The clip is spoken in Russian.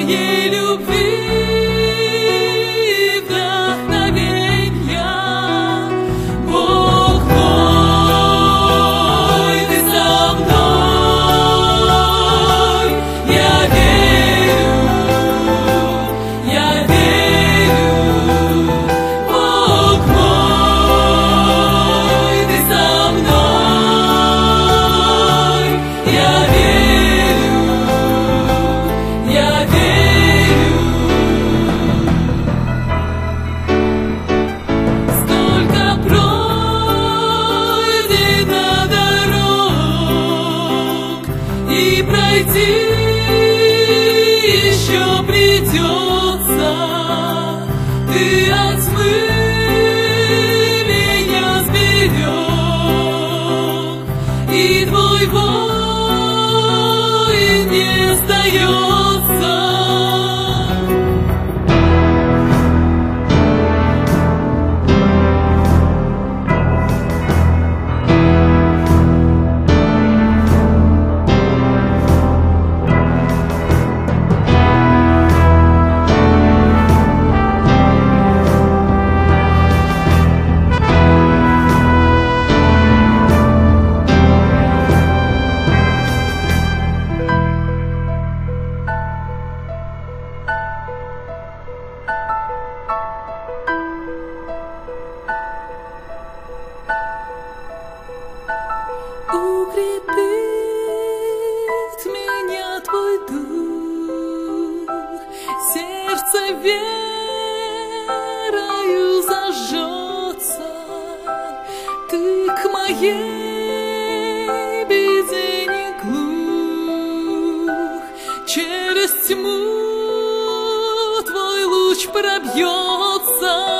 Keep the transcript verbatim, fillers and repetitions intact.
Твоей любви вдохновенья. Бог мой, Ты со мной, я верю, я верю. Бог мой, Ты со мной, я верю, я верю. Столько пройдено дорог, и пройти еще придется. Ты от тьмы меня сберег, и Твой воин не сдается. Укрепит меня Твой дух, сердце верою зажжется. Ты к моей беде не глух, через тьму Твой луч пробьется.